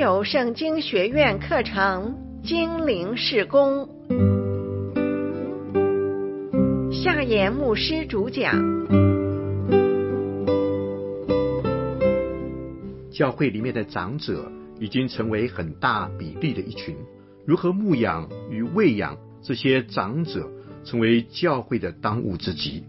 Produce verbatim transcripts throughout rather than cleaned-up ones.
有圣经学院课程精灵事工，夏言牧师主讲。 教会里面的长者已经成为很大比例的一群，如何牧养与喂养这些长者，成为教会的当务之急。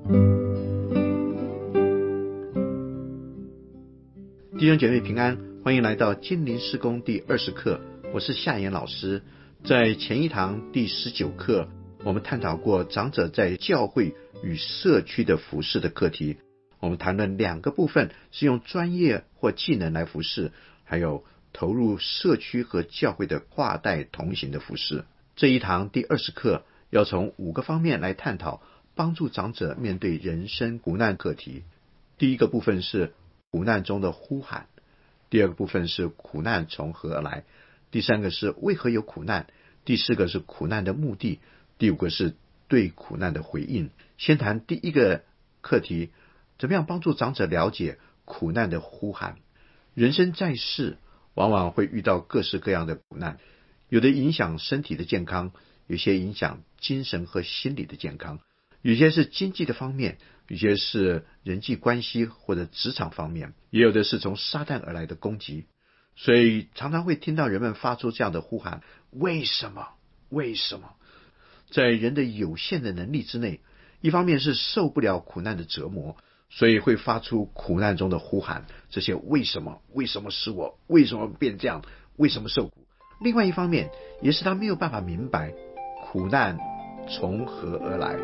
弟兄姐妹平安，欢迎来到精灵事工第二十课，我是夏言老师。在前一堂第十九课，我们探讨过长者在教会与社区的服事的课题。我们谈论两个部分，是用专业或技能来服事，还有投入社区和教会的跨代同行的服事。这一堂第二十课要从五个方面来探讨帮助长者面对人生苦难课题。第一个部分是苦难中的呼喊，第二个部分是苦难从何而来，第三个是为何有苦难，第四个是苦难的目的，第五个是对苦难的回应。先谈第一个课题，怎么样帮助长者了解苦难的呼喊。人生在世往往会遇到各式各样的苦难，有的影响身体的健康，有些影响精神和心理的健康，有些是经济的方面，有些是人际关系或者职场方面，也有的是从撒旦而来的攻击。所以常常会听到人们发出这样的呼喊，为什么为什么。在人的有限的能力之内，一方面是受不了苦难的折磨，所以会发出苦难中的呼喊，这些为什么为什么是我，为什么变这样，为什么受苦。另外一方面也是他没有办法明白苦难从何而来。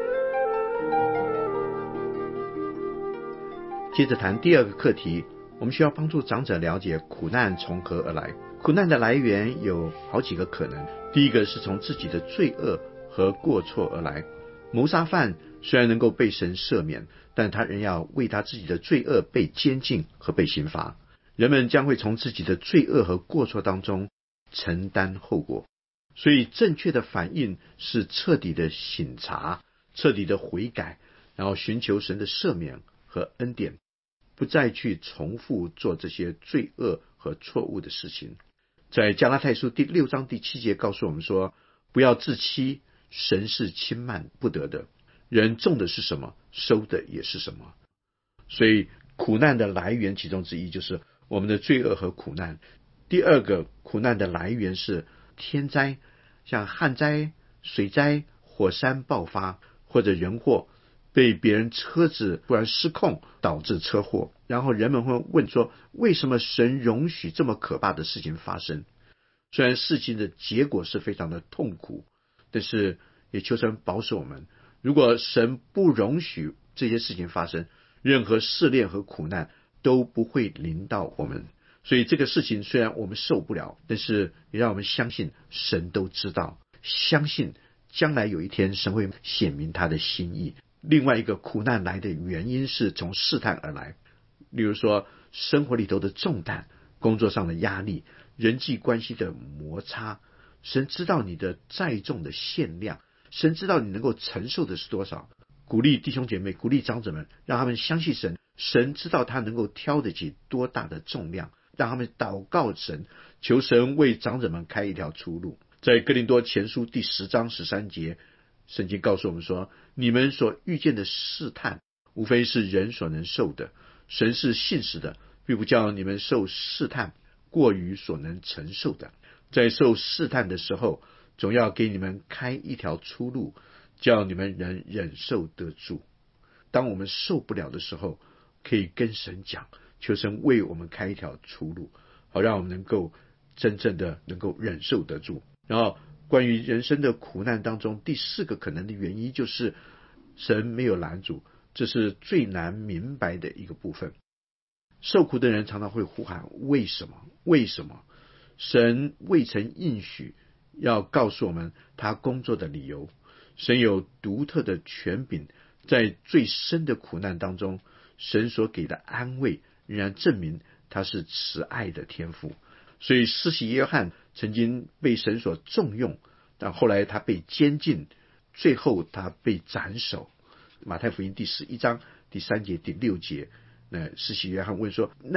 接着谈第二个课题，我们需要帮助长者了解苦难从何而来。苦难的来源有好几个可能，第一个是从自己的罪恶和过错而来。谋杀犯虽然能够被神赦免，但他仍要为他自己的罪恶被监禁和被刑罚。人们将会从自己的罪恶和过错当中承担后果，所以正确的反应是彻底的省察，彻底的悔改，然后寻求神的赦免和恩典，不再去重复做这些罪恶和错误的事情。在加拉太书第六章第七节告诉我们说，不要自欺，神是轻慢不得的，人种的是什么，收的也是什么。所以苦难的来源其中之一就是我们的罪恶和苦难。第二个苦难的来源是天灾，像旱灾、水灾、火山爆发，或者人祸，被别人车子突然失控导致车祸，然后人们会问说，为什么神容许这么可怕的事情发生。虽然事情的结果是非常的痛苦，但是也求神保守我们，如果神不容许这些事情发生，任何试炼和苦难都不会临到我们。所以这个事情虽然我们受不了，但是也让我们相信神都知道，相信将来有一天神会显明他的心意。另外一个苦难来的原因是从试探而来，例如说生活里头的重担，工作上的压力，人际关系的摩擦。神知道你的载重的限量，神知道你能够承受的是多少。鼓励弟兄姐妹，鼓励长者们，让他们相信神，神知道他能够挑得起多大的重量，让他们祷告神，求神为长者们开一条出路。在哥林多前书第十章十三节，圣经告诉我们说，你们所遇见的试探，无非是人所能受的，神是信实的，并不叫你们受试探过于所能承受的。在受试探的时候，总要给你们开一条出路，叫你们能忍受得住。当我们受不了的时候，可以跟神讲，求神为我们开一条出路，好让我们能够真正的能够忍受得住。然后关于人生的苦难当中，第四个可能的原因就是神没有拦阻，这是最难明白的一个部分。受苦的人常常会呼喊为什么为什么，神未曾应许要告诉我们他工作的理由。神有独特的权柄，在最深的苦难当中，神所给的安慰仍然证明他是慈爱的天父。所以施洗约翰曾经被神所重用，但后来他被监禁，最后他被斩首。马太福音第十一章第三节第六节，那施洗约翰问说，那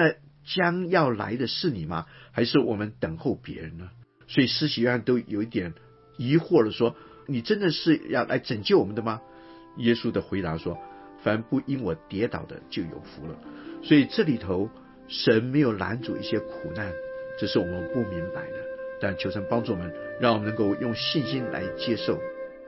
将要来的是你吗？还是我们等候别人呢？所以施洗约翰都有一点疑惑了，说你真的是要来拯救我们的吗？耶稣的回答说，凡不因我跌倒的就有福了。所以这里头神没有拦阻一些苦难，这是我们不明白的，但求神帮助我们，让我们能够用信心来接受。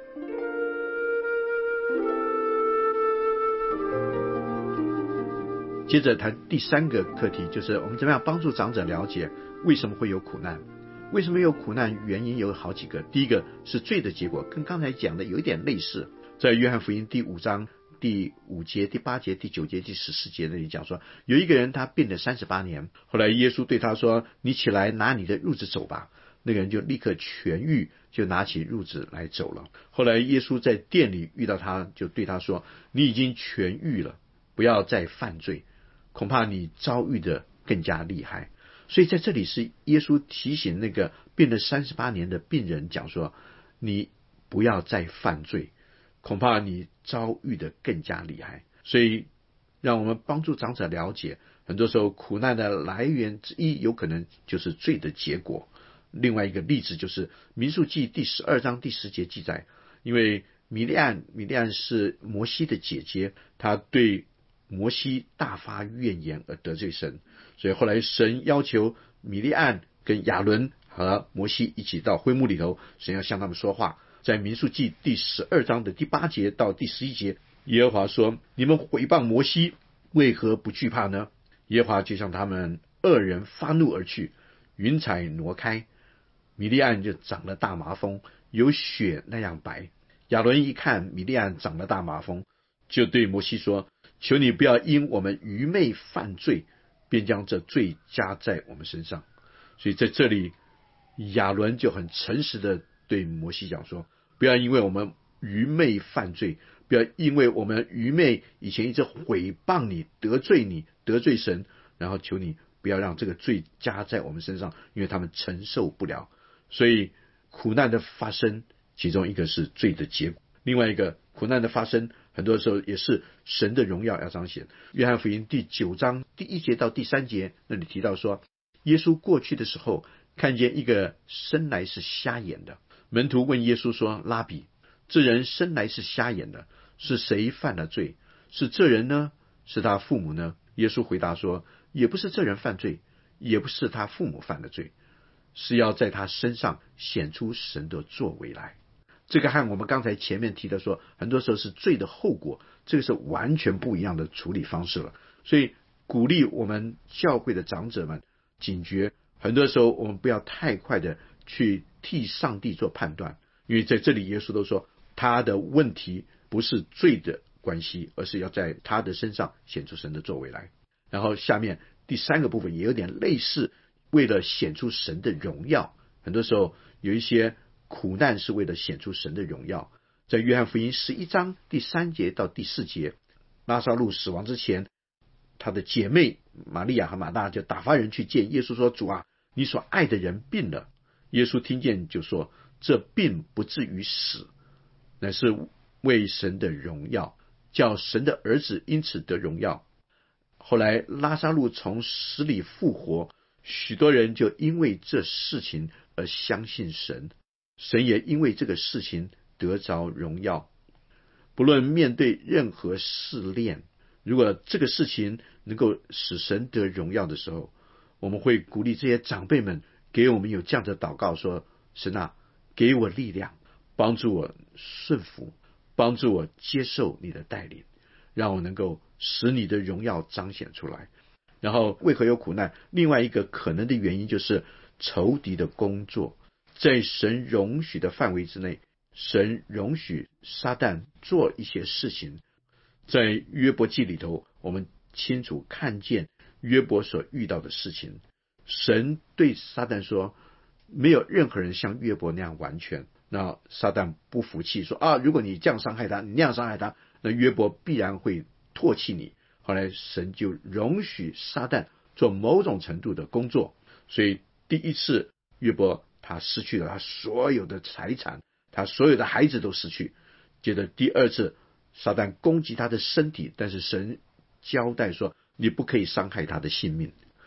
接着谈第三个课题，就是我们怎么样帮助长者了解为什么会有苦难。为什么有苦难？原因有好几个。第一个是罪的结果，跟刚才讲的有一点类似。在约翰福音第五章第五节、第八节、第九节、第十四节那里讲说，有一个人他病了三十八年，后来耶稣对他说，你起来拿你的褥子走吧。那个人就立刻痊愈，就拿起褥子来走了。后来耶稣在店里遇到他，就对他说，你已经痊愈了，不要再犯罪，恐怕你遭遇的更加厉害。所以在这里是耶稣提醒那个病了三十八年的病人，讲说你不要再犯罪，恐怕你遭遇的更加厉害。所以让我们帮助长者了解，很多时候苦难的来源之一有可能就是罪的结果。另外一个例子就是民数记第十二章第十节记载，因为米利暗米利暗是摩西的姐姐，她对摩西大发怨言而得罪神，所以后来神要求米利暗跟亚伦和摩西一起到会幕里头，神要向他们说话。在民数记第十二章的第八节到第十一节，耶和华说，你们毁谤摩西，为何不惧怕呢？耶和华就向他们二人发怒而去，云彩挪开，米利暗就长了大麻风，有雪那样白。亚伦一看米利暗长了大麻风，就对摩西说，求你不要因我们愚昧犯罪，便将这罪加在我们身上。所以在这里亚伦就很诚实的对摩西讲说，不要因为我们愚昧犯罪，不要因为我们愚昧以前一直毁谤你，得罪你，得罪神，然后求你不要让这个罪加在我们身上，因为他们承受不了。所以苦难的发生，其中一个是罪的结果，另外一个苦难的发生很多时候也是神的荣耀要彰显。约翰福音第九章第一节到第三节那里提到说，耶稣过去的时候看见一个生来是瞎眼的，门徒问耶稣说，拉比，这人生来是瞎眼的，是谁犯了罪？是这人呢？是他父母呢？耶稣回答说，也不是这人犯罪，也不是他父母犯了罪，是要在他身上显出神的作为来。这个和我们刚才前面提的说，很多时候是罪的后果，这个是完全不一样的处理方式了。所以鼓励我们教会的长者们警觉，很多时候我们不要太快的去替上帝做判断，因为在这里耶稣都说，他的问题不是罪的关系，而是要在他的身上显出神的作为来。然后下面第三个部分也有点类似，为了显出神的荣耀，很多时候有一些苦难是为了显出神的荣耀。在约翰福音十一章第三节到第四节，拉撒路死亡之前，他的姐妹玛利亚和马大就打发人去见耶稣说，主啊，你所爱的人病了。耶稣听见就说，这病不至于死，乃是为神的荣耀，叫神的儿子因此得荣耀。后来拉撒路从死里复活，许多人就因为这事情而相信神，神也因为这个事情得着荣耀。不论面对任何试炼，如果这个事情能够使神得荣耀的时候，我们会鼓励这些长辈们给我们有这样的祷告，说，神啊，给我力量，帮助我顺服，帮助我接受你的带领，让我能够使你的荣耀彰显出来。然后为何有苦难？另外一个可能的原因就是仇敌的工作，在神容许的范围之内，神容许撒旦做一些事情。在约伯记里头，我们清楚看见约伯所遇到的事情。神对撒旦说，没有任何人像约伯那样完全。那撒旦不服气，说啊，如果你这样伤害他，你那样伤害他，那约伯必然会唾弃你。后来神就容许撒旦做某种程度的工作，所以第一次约伯他失去了他所有的财产，他所有的孩子都失去。接着第二次撒旦攻击他的身体，但是神交代说，你不可以伤害他的性命。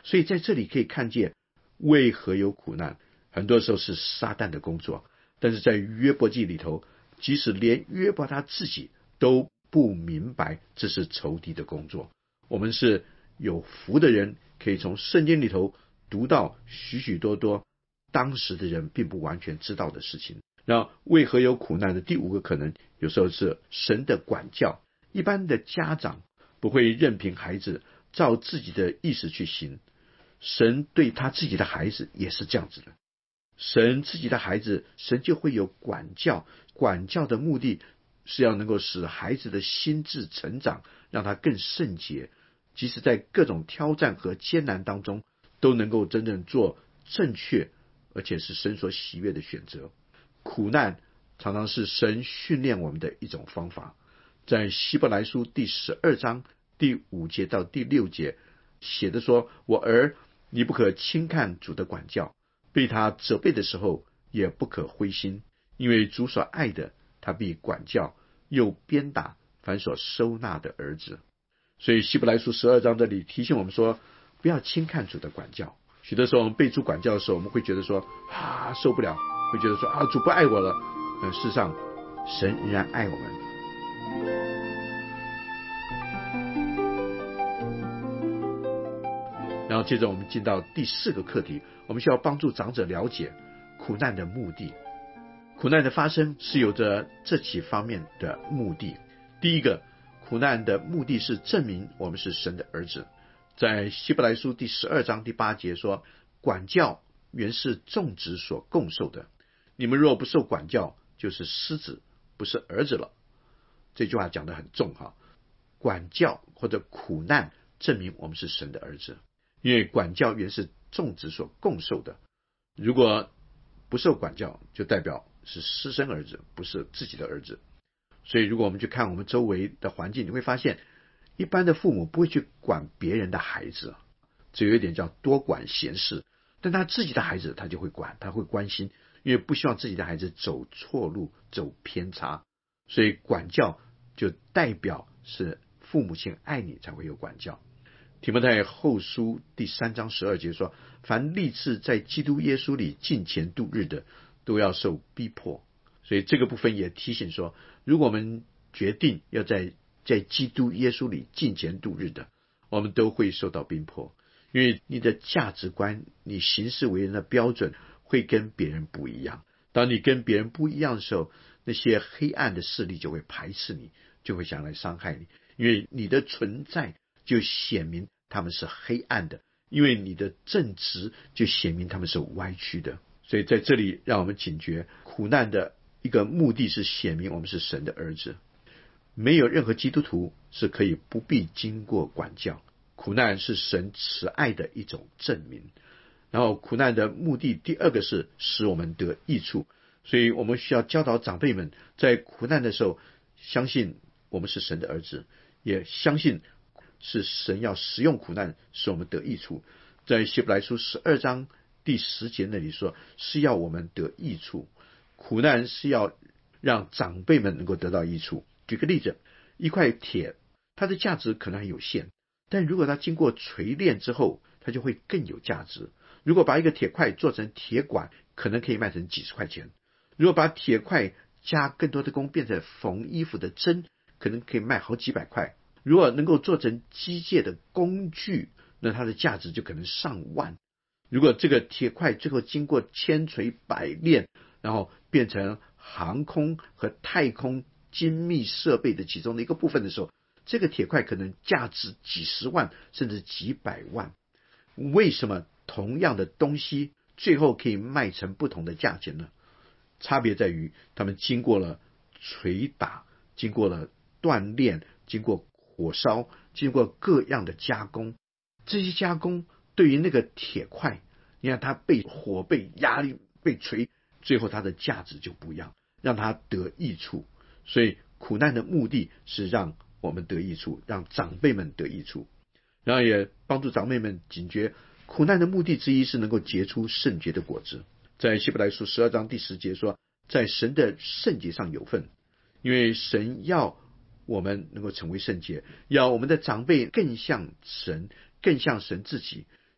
所以在这里可以看见为何有苦难，很多时候是撒旦的工作。但是在约伯记里头，即使连约伯他自己都不明白这是仇敌的工作。我们是有福的人，可以从圣经里头读到许许多多当时的人并不完全知道的事情。那为何有苦难的第五个可能，有时候是神的管教。一般的家长不会任凭孩子照自己的意思去行，神对他自己的孩子也是这样子的。神自己的孩子，神就会有管教，管教的目的是要能够使孩子的心智成长，让他更圣洁，即使在各种挑战和艰难当中，都能够真正做正确而且是神所喜悦的选择。苦难常常是神训练我们的一种方法。在希伯来书第十二章第五节到第六节写的说，我儿，你不可轻看主的管教，被他责备的时候也不可灰心，因为主所爱的，他必管教，又鞭打凡所收纳的儿子。所以希伯来书十二章这里提醒我们说，不要轻看主的管教。许多时候我们被主管教的时候，我们会觉得说啊受不了，会觉得说啊主不爱我了。但事实上神仍然爱我们。然后接着我们进到第四个课题，我们需要帮助长者了解苦难的目的。苦难的发生是有着这几方面的目的。第一个，苦难的目的是证明我们是神的儿子。在希伯来书第十二章第八节说，管教原是众子所共受的，你们若不受管教，就是失子，不是儿子了。这句话讲得很重哈，管教或者苦难证明我们是神的儿子，因为管教原是众子所共受的。如果不受管教，就代表是私生儿子，不是自己的儿子。所以如果我们去看我们周围的环境，你会发现一般的父母不会去管别人的孩子，这有一点叫多管闲事。但他自己的孩子他就会管，他会关心，因为不希望自己的孩子走错路，走偏差。所以管教就代表是父母亲爱你才会有管教。提摩太后书第三章十二节说，凡立志在基督耶稣里敬虔度日的，都要受逼迫。所以这个部分也提醒说，如果我们决定要在在基督耶稣里敬虔度日的，我们都会受到逼迫。因为你的价值观，你行事为人的标准会跟别人不一样。当你跟别人不一样的时候，那些黑暗的势力就会排斥你，就会想来伤害你。因为你的存在就显明他们是黑暗的，因为你的正直就显明他们是歪曲的。所以在这里让我们警觉，苦难的一个目的是显明我们是神的儿子。没有任何基督徒是可以不必经过管教，苦难是神慈爱的一种证明。然后苦难的目的第二个是使我们得益处，所以我们需要教导长辈们，在苦难的时候相信我们是神的儿子，也相信是神要使用苦难使我们得益处。在希伯来书十二章第十节那里说，是要我们得益处，苦难是要让长辈们能够得到益处。举个例子，一块铁它的价值可能很有限，但如果它经过锤炼之后，它就会更有价值。如果把一个铁块做成铁管，可能可以卖成几十块钱。如果把铁块加更多的工变成缝衣服的针，可能可以卖好几百块。如果能够做成机械的工具，那它的价值就可能上万。如果这个铁块最后经过千锤百炼，然后变成航空和太空精密设备的其中的一个部分的时候，这个铁块可能价值几十万甚至几百万。为什么同样的东西最后可以卖成不同的价钱呢？差别在于他们经过了捶打，经过了锻炼，经过火烧，经过各样的加工。这些加工对于那个铁块，你看它被火被压力被锤，最后它的价值就不一样，让它得益处。所以苦难的目的是让我们得益处，让长辈们得益处，然后也帮助长辈们警觉，苦难的目的之一是能够结出圣洁的果子。在希伯来书十二章第十节说，在神的圣洁上有份，因为神要我们能够成为圣洁，要我们的长辈更像神，更像神自己。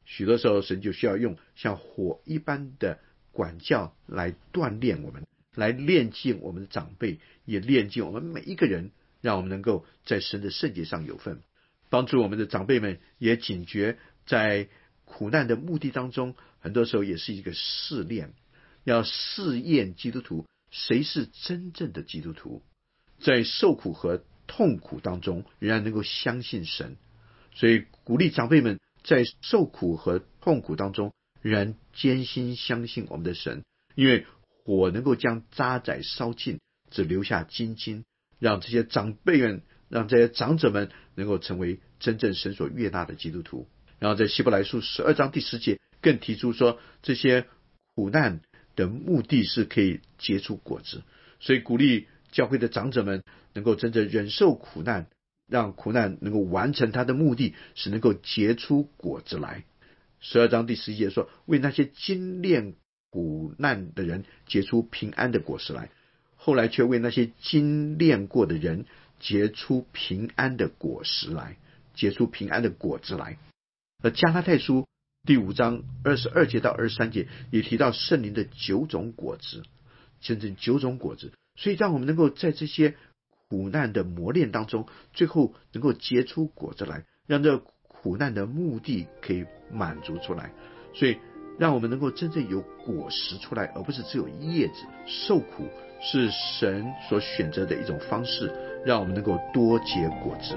许多时候神就需要用像火一般的管教来锻炼我们，来炼净我们的长辈，也炼净我们每一个人，让我们能够在神的圣洁上有份，帮助我们的长辈们也警觉，在苦难的目的当中，很多时候也是一个试炼，要试验基督徒谁是真正的基督徒，在受苦和痛苦当中仍然能够相信神。所以鼓励长辈们在受苦和痛苦当中仍然坚心相信我们的神，因为火能够将渣滓烧尽，只留下精金，让这些长辈们，让这些长者们能够成为真正神所悦纳的基督徒。然后在希伯来书十二章第十节更提出说，这些苦难的目的是可以结出果子，所以鼓励教会的长者们能够真正忍受苦难，让苦难能够完成它的目的，是能够结出果子来。十二章第十一节说，为那些经历苦难的人结出平安的果实来，后来却为那些经历过的人结出平安的果实来，结出平安的果子来。而加拉太书第五章二十二节到二十三节也提到圣灵的九种果子，真正九种果子，所以让我们能够在这些苦难的磨练当中，最后能够结出果子来，让这苦难的目的可以满足出来，所以让我们能够真正有果实出来，而不是只有叶子。受苦是神所选择的一种方式，让我们能够多结果子。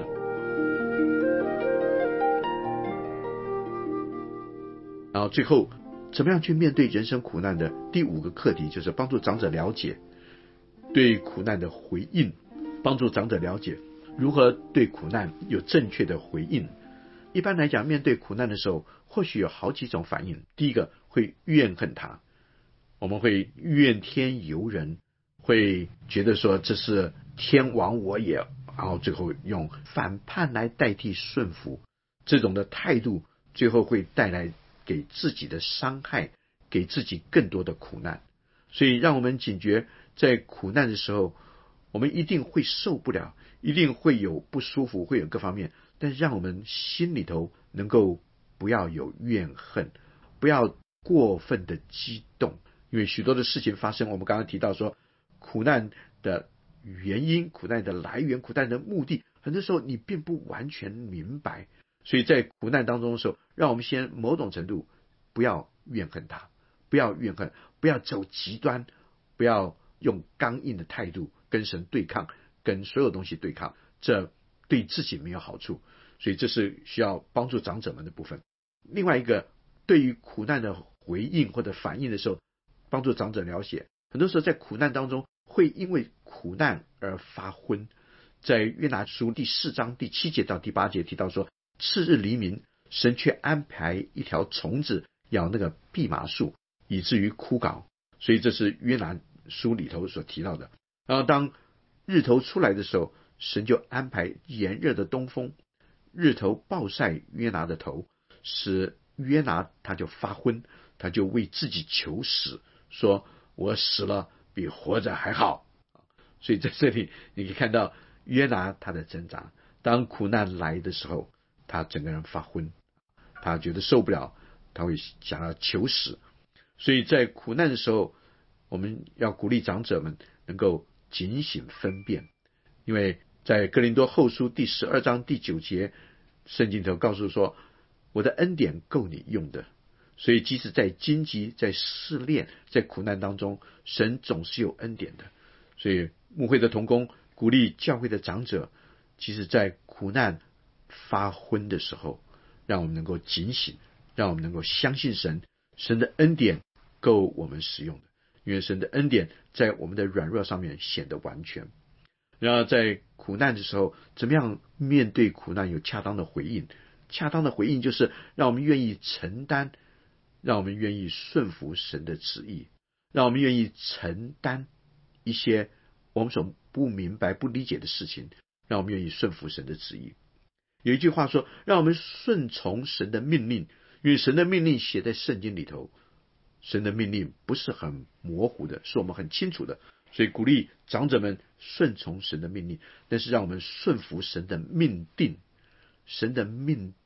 然后最后怎么样去面对人生苦难的第五个课题，就是帮助长者了解对苦难的回应，帮助长者了解如何对苦难有正确的回应。一般来讲，面对苦难的时候，或许有好几种反应。第一个会怨恨他，我们会怨天尤人，会觉得说这是天亡我也，然后最后用反叛来代替顺服，这种的态度最后会带来给自己的伤害，给自己更多的苦难。所以让我们警觉，在苦难的时候，我们一定会受不了，一定会有不舒服，会有各方面，但是让我们心里头能够不要有怨恨，不要过分的激动。因为许多的事情发生，我们刚刚提到说苦难的原因，苦难的来源，苦难的目的，很多时候你并不完全明白。所以在苦难当中的时候，让我们先某种程度不要怨恨他，不要怨恨，不要走极端，不要用刚硬的态度跟神对抗，跟所有东西对抗，这对自己没有好处。所以这是需要帮助长者们的部分。另外一个，对于苦难的回应或者反应的时候，帮助长者了解，很多时候在苦难当中会因为苦难而发昏。在约拿书第四章第七节到第八节提到说，次日黎明，神却安排一条虫子咬那个蓖麻树，以至于枯槁。所以这是约拿书里头所提到的。然后当日头出来的时候，神就安排炎热的东风，日头暴晒约拿的头，使约拿他就发昏，他就为自己求死，说我死了比活着还好。所以在这里你可以看到约拿他的挣扎，当苦难来的时候，他整个人发昏，他觉得受不了，他会想要求死。所以在苦难的时候，我们要鼓励长者们能够警醒分辨。因为在哥林多后书第十二章第九节，圣经头告诉说，我的恩典够你用的。所以即使在荆棘，在试炼，在苦难当中，神总是有恩典的。所以牧会的同工鼓励教会的长者，即使在苦难发昏的时候，让我们能够警醒，让我们能够相信神，神的恩典够我们使用的。因为神的恩典在我们的软弱上面显得完全。然后在苦难的时候，怎么样面对苦难有恰当的回应？恰当的回应就是让我们愿意承担，让我们愿意顺服神的旨意，让我们愿意承担一些我们所不明白不理解的事情，让我们愿意顺服神的旨意。有一句话说，让我们顺从神的命令，因为神的命令写在圣经里头，神的命令不是很模糊的，是我们很清楚的。所以鼓励长者们顺从神的命令，但是让我们顺服神的命定。神的命定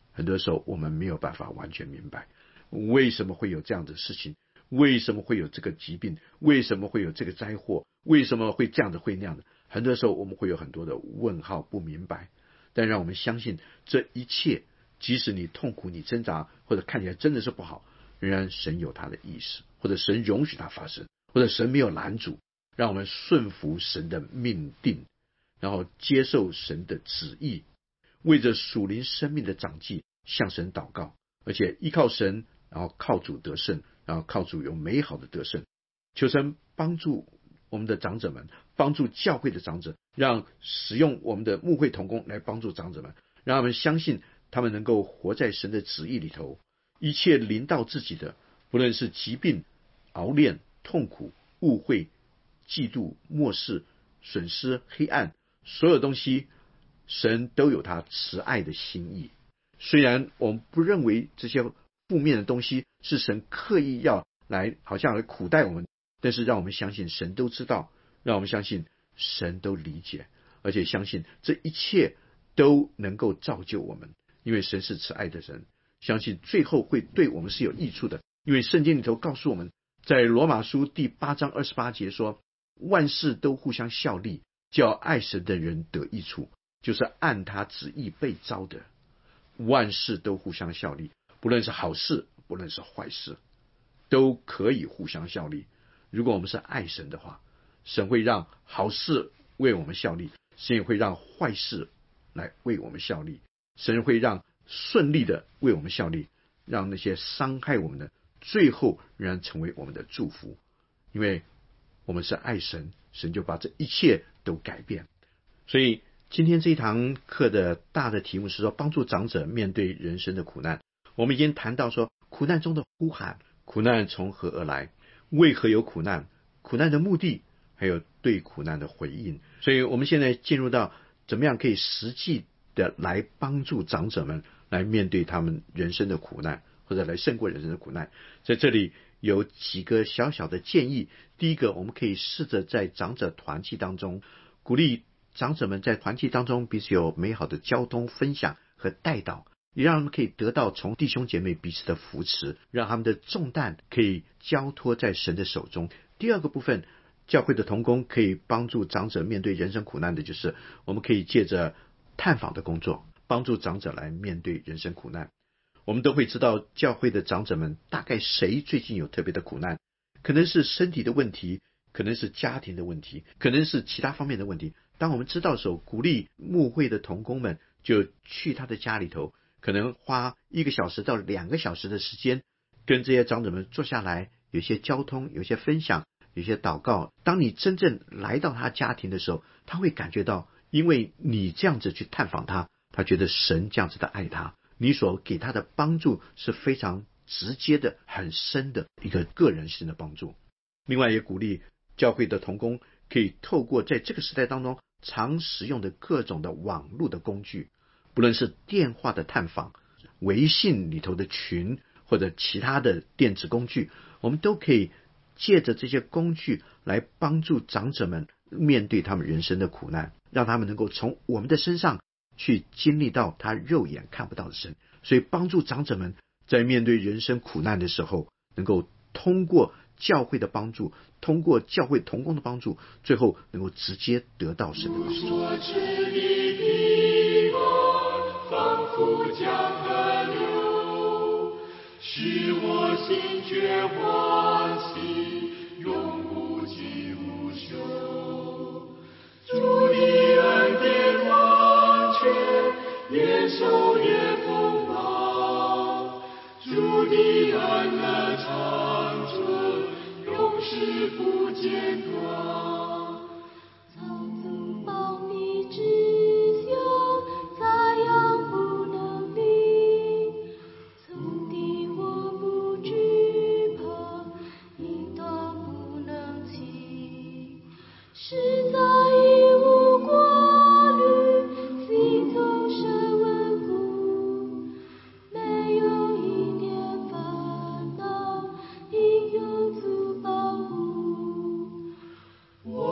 很多时候我们没有办法完全明白为什么会有这样的事情，为什么会有这个疾病，为什么会有这个灾祸，为什么会这样的会那样的。很多时候我们会有很多的问号，不明白。但让我们相信这一切，即使你痛苦，你挣扎，或者看起来真的是不好，仍然神有他的意思，或者神容许它发生，或者神没有拦阻，让我们顺服神的命定，然后接受神的旨意，为着属灵生命的长进向神祷告，而且依靠神，然后靠主得胜，然后靠主有美好的得胜。求神帮助我们的长者们，帮助教会的长者，让使用我们的牧会同工来帮助长者们，让他们相信他们能够活在神的旨意里头。一切临到自己的，不论是疾病、熬炼、痛苦、误会、嫉妒、漠视、损失、黑暗，所有东西神都有他慈爱的心意。虽然我们不认为这些负面的东西是神刻意要来好像来苦待我们，但是让我们相信神都知道，让我们相信神都理解，而且相信这一切都能够造就我们，因为神是慈爱的神，相信最后会对我们是有益处的。因为圣经里头告诉我们，在罗马书第八章二十八节说，万事都互相效力，叫爱神的人得益处，就是按他旨意被召的。万事都互相效力，不论是好事，不论是坏事，都可以互相效力。如果我们是爱神的话，神会让好事为我们效力，神也会让坏事来为我们效力，神会让顺利的为我们效力，让那些伤害我们的最后仍然成为我们的祝福。因为我们是爱神，神就把这一切都改变。所以今天这一堂课的大的题目是说，帮助长者面对人生的苦难。我们已经谈到说，苦难中的呼喊，苦难从何而来，为何有苦难，苦难的目的，还有对苦难的回应。所以我们现在进入到怎么样可以实际的来帮助长者们来面对他们人生的苦难，或者来胜过人生的苦难。在这里有几个小小的建议。第一个，我们可以试着在长者团契当中，鼓励长者们在团契当中彼此有美好的交通分享和带导，也让他们可以得到从弟兄姐妹彼此的扶持，让他们的重担可以交托在神的手中。第二个部分，教会的同工可以帮助长者面对人生苦难的，就是我们可以借着探访的工作帮助长者来面对人生苦难。我们都会知道教会的长者们大概谁最近有特别的苦难，可能是身体的问题，可能是家庭的问题，可能是其他方面的问题。当我们知道的时候，鼓励牧会的同工们就去他的家里头，可能花一个小时到两个小时的时间，跟这些长者们坐下来，有些交通，有些分享，有些祷告。当你真正来到他家庭的时候，他会感觉到，因为你这样子去探访他，他觉得神这样子的爱他，你所给他的帮助是非常直接的、很深的一个个人性的帮助。另外也鼓励教会的同工可以透过在这个时代当中常使用的各种的网络的工具，不论是电话的探访、微信里头的群，或者其他的电子工具，我们都可以借着这些工具来帮助长者们面对他们人生的苦难，让他们能够从我们的身上去经历到他肉眼看不到的神。所以帮助长者们在面对人生苦难的时候，能够通过教会的帮助，通过教会同工的帮助，最后能够直接得到神的帮助。 所知的平安仿佛江河流，使我心觉欢喜，永无尽无休。主的恩典完全，越受越丰茂，主的恩乐长存，永世不间断。曾经暴力之下，再阳不能临，曾敌我不惧怕，应当不能轻。实在已无挂虑，心中深稳固，没有一点烦恼，应有足保护。我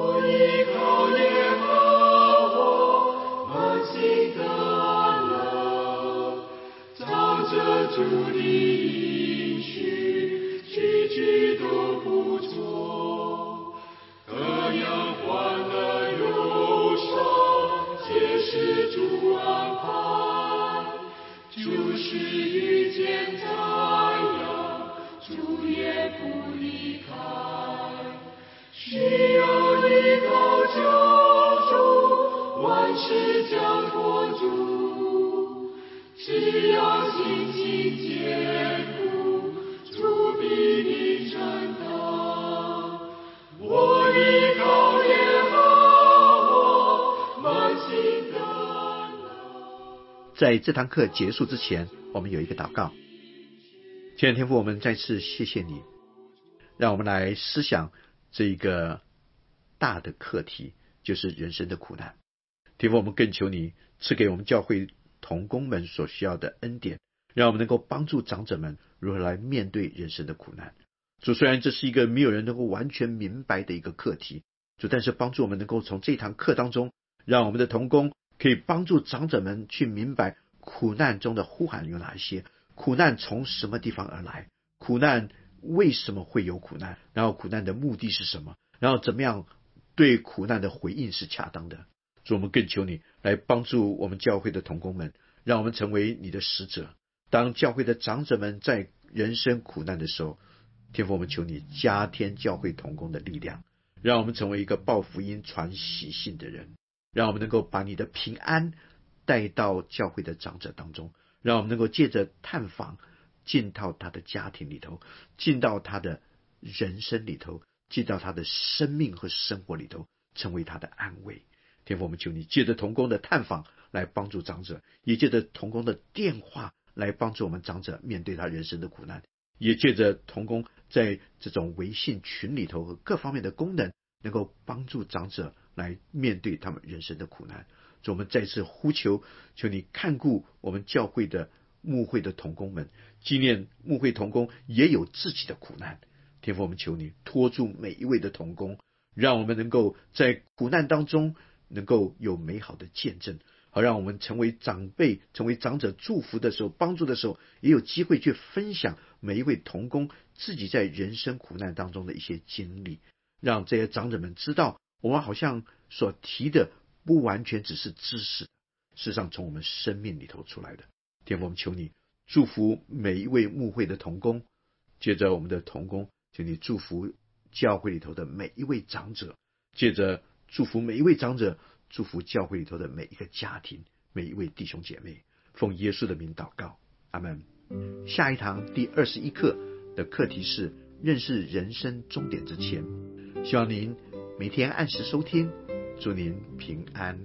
是交托主，只要心情坚固，主必你承担。我依靠耶和华，满心的在这堂课结束之前，我们有一个祷告。亲爱的天父，我们再次谢谢你，让我们来思想这一个大的课题，就是人生的苦难。天父，我们更求你赐给我们教会同工们所需要的恩典，让我们能够帮助长者们如何来面对人生的苦难。主，虽然这是一个没有人能够完全明白的一个课题，主，但是帮助我们能够从这堂课当中，让我们的同工可以帮助长者们去明白苦难中的呼喊有哪一些，苦难从什么地方而来，苦难为什么会有苦难，然后苦难的目的是什么，然后怎么样对苦难的回应是恰当的。主，我们更求你来帮助我们教会的同工们，让我们成为你的使者。当教会的长者们在人生苦难的时候，天父，我们求你加添教会同工的力量，让我们成为一个报福音传喜信的人，让我们能够把你的平安带到教会的长者当中，让我们能够借着探访进到他的家庭里头，进到他的人生里头，进到他的生命和生活里头，成为他的安慰。天父，我们求你借着同工的探访来帮助长者，也借着同工的电话来帮助我们长者面对他人生的苦难，也借着同工在这种微信群里头和各方面的功能，能够帮助长者来面对他们人生的苦难。所以我们再次呼求，求你看顾我们教会的牧会的同工们，纪念牧会同工也有自己的苦难。天父，我们求你托住每一位的同工，让我们能够在苦难当中能够有美好的见证，好让我们成为长辈，成为长者祝福的时候，帮助的时候，也有机会去分享每一位同工自己在人生苦难当中的一些经历，让这些长者们知道，我们好像所提的不完全只是知识，事实上从我们生命里头出来的。天父，我们求你祝福每一位牧会的同工，接着我们的同工，求你祝福教会里头的每一位长者，接着祝福每一位长者，祝福教会里头的每一个家庭，每一位弟兄姐妹，奉耶稣的名祷告，阿们。下一堂第二十一课的课题是认识人生终点之前，希望您每天按时收听，祝您平安。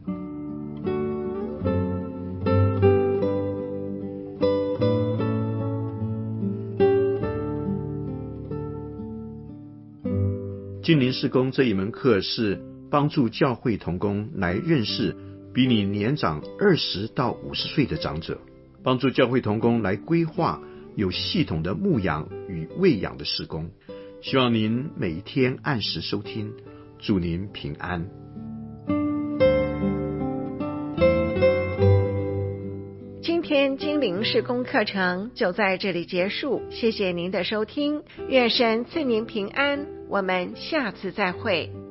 精灵事工这一门课是帮助教会同工来认识比你年长二十到五十岁的长者，帮助教会同工来规划有系统的牧养与喂养的事工。希望您每天按时收听，祝您平安。 今天精灵事工课程就在这里结束，谢谢您的收听，愿神赐您平安，我们下次再会。